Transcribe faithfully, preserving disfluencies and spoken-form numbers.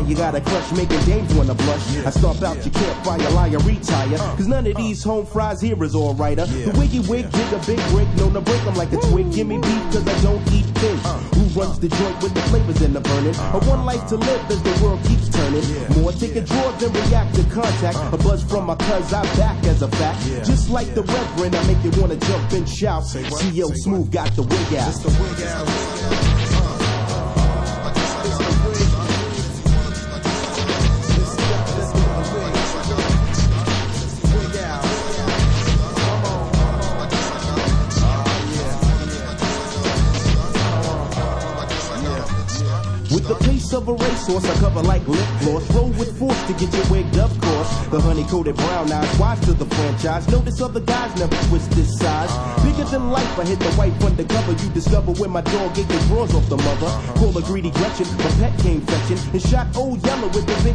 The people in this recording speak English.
you got a crush making dames wanna blush. I stomp out your campfire, liar, retire. Cause none of these home fries here is alright. The wiggy wig, jig a big break, known to break 'em like a twig. Give me beef cause I don't eat fish. Who runs the joint with the flavors in the burning? A one life to live as the world keeps turning. More take a draw than react to contact. A buzz from my cuz, I back as a fact. Just like the reverend, I make you wanna jump and shout. C O Smooth got the wig out. With the pace of a racehorse, I cover like lip gloss. Roll with force to get you wigged up, course. The honey-coated brown eyes, wise to the franchise. Notice other guys never twist this size. Bigger than life, I hit the wife undercover. You discover when my dog ate the drawers off the mother. Call a greedy Gretchen, my pet came fetching. And shot old yellow with the big